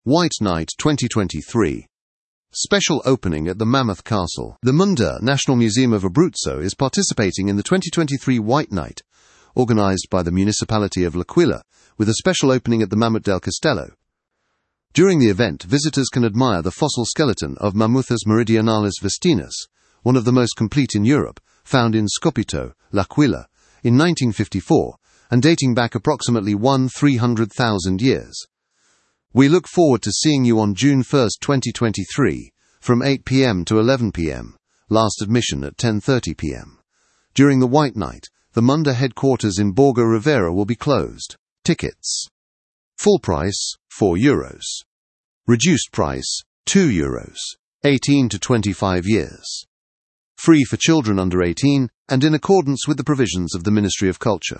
White Night 2023. Special opening at the Mammoth Castle. The Munda National Museum of Abruzzo is participating in the 2023 White Night, organized by the municipality of L'Aquila, with a special opening at the Mammoth del Castello. During the event, visitors can admire the fossil skeleton of Mammuthus meridionalis vestinus, one of the most complete in Europe, found in Scopito, L'Aquila, in 1954, and dating back approximately 300,000 years. We look forward to seeing you on June 1, 2023, from 8 p.m. to 11 p.m., last admission at 10:30 p.m. During the White Night, the Munda headquarters in Borgo Rivera will be closed. Tickets. Full price, €4. Reduced price, €2. 18 to 25 years. Free for children under 18 and in accordance with the provisions of the Ministry of Culture.